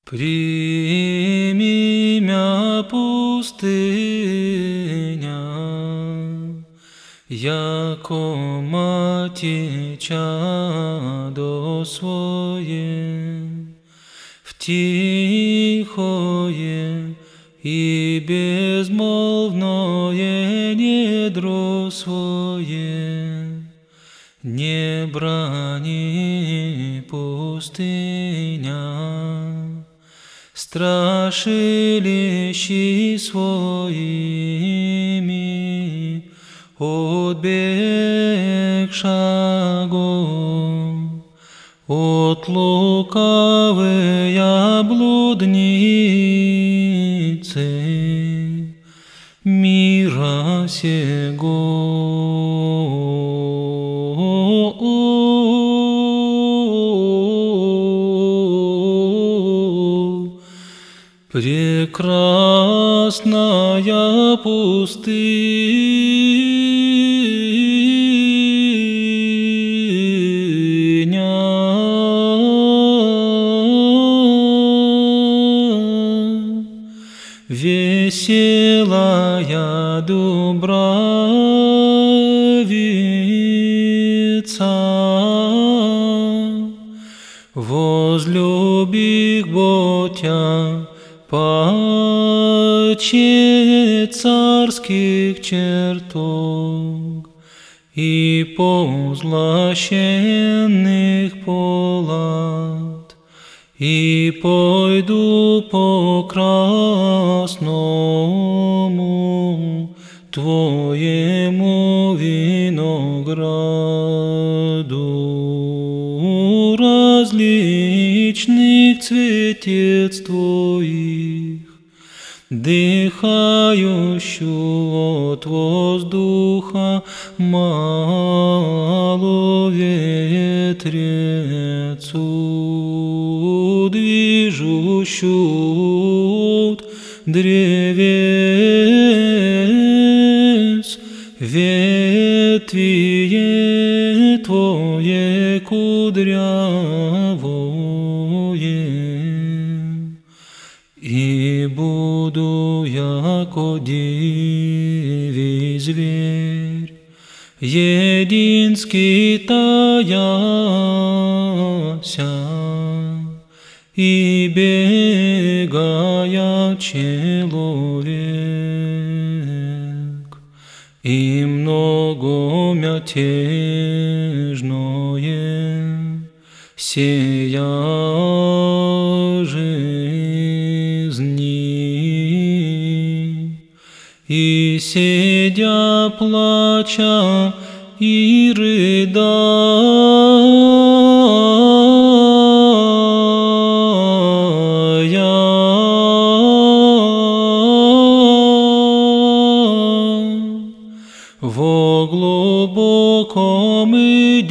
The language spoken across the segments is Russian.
Прими мя пустыня, яко мати чадо свое, в тихое и безмолвное недро свое, не брани пустыня, страшилищи своими отбег шагом от лукавой блудницы мира сего. Прекрасная пустыня, веселая Дубравица, возлюбих Ботя паче царских чертог и позлощенных палат, и пойду по красному Твоему винограду различных цветец Твоих, дыхающую от воздуха маловетрецу, движущую от древес ветвие Твое кудрявое, и буду яко дивий зверь, единский таяся, и бегая человек, и много мятежное сея жизни, и сидя плача и рыдая, во глубоком и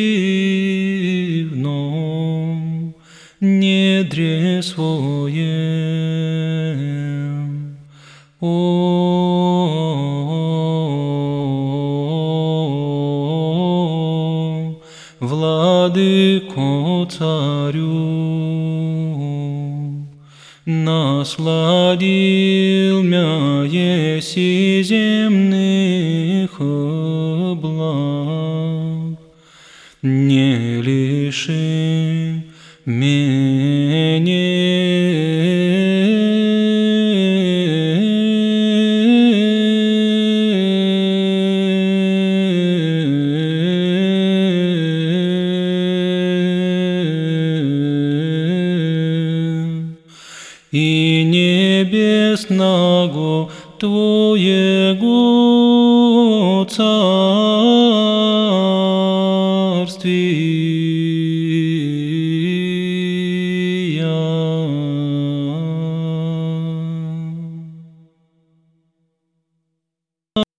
дивном недре своем, Владыко царю, насладил мя еси земных благ, не лиши и небесного Твоего царствия.